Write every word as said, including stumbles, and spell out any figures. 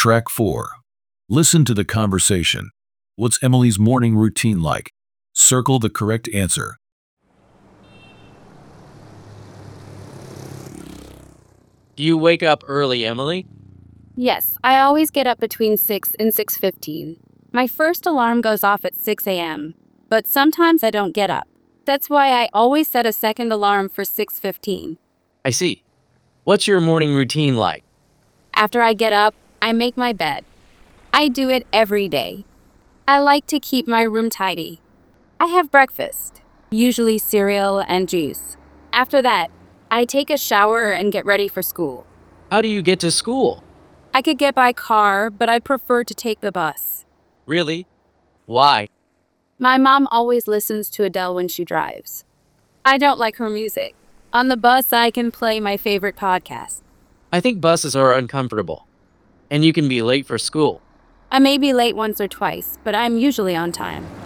Track four. Listen to the conversation. What's Emily's morning routine like? Circle the correct answer. Do you wake up early, Emily? Yes, I always get up between six and six fifteen. My first alarm goes off at six a.m., but sometimes I don't get up. That's why I always set a second alarm for six fifteen. I see. What's your morning routine like? After I get up, I make my bed. I do it every day. I like to keep my room tidy. I have breakfast, usually cereal and juice. After that, I take a shower and get ready for school. How do you get to school? I could get by car, but I prefer to take the bus. Really? Why? My mom always listens to Adele when she drives. I don't like her music. On the bus, I can play my favorite podcast. I think buses are uncomfortable, and you can be late for school. I may be late once or twice, but I'm usually on time.